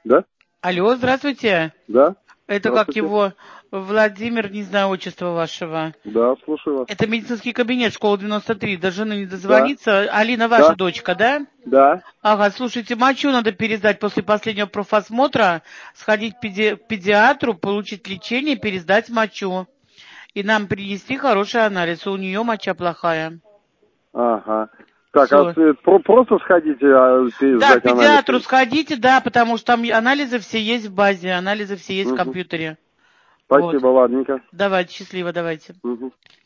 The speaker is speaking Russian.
Да? Алло, здравствуйте. Да? Это как его, Владимир, не знаю отчества вашего. Да, слушаю вас. Это медицинский кабинет, школа 93. До жены не дозвониться. Алина ваша Да. дочка, да? Да. Ага, слушайте, мочу надо пересдать после последнего профосмотра, сходить к педиатру, получить лечение, пересдать мочу. И нам принести хороший анализ. У нее моча плохая. Ага. Так, Все. просто сходите, Да, к сдать анализ. педиатру сходите, да, потому что там анализы все есть в базе, анализы все есть в Угу. компьютере. Вот. Спасибо, ладненько. Давайте, счастливо, давайте. Угу.